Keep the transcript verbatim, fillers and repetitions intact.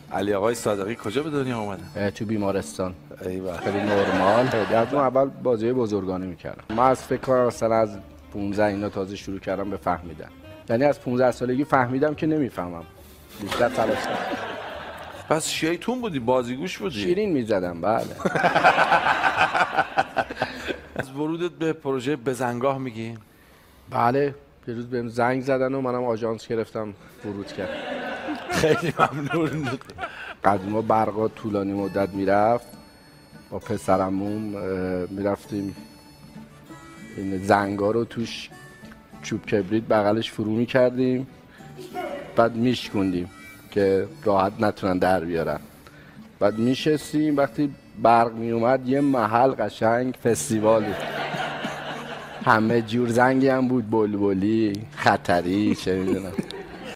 علی آقای صادقی کجا به دنیا اومدن؟ تو بیمارستان. ایوه. خیلی نرمال. از اون اول بازی بزرگانی میکردم. من از فکر کنم مثلا از پانزده اینا تازه شروع کردم به فهمیدن. یعنی از پانزده سالگی فهمیدم که نمیفهمم. بیشتر تلاش کردم. پس شیطون بودی، بازیگوش بودی؟ شیرین میزدم بله. از ورودت به پروژه بزنگاه میگی؟ بله، یه روز بهم زنگ زدن و منم آژانس گرفتم ورود کردم. خیلی ممنون. قدیما برقا طولانی مدت میرفت، با پسرمون میرفتیم این زنگا رو توش چوب کبریت بغلش فرو میکردیم، بعد میشکوندیم که راحت نتونن در بیارن. بعد میشستیم، وقتی برق میومد یه محل قشنگ فستیوال بود. همه جور زنگی هم بود، بلبلی، خطری، چه میدونم.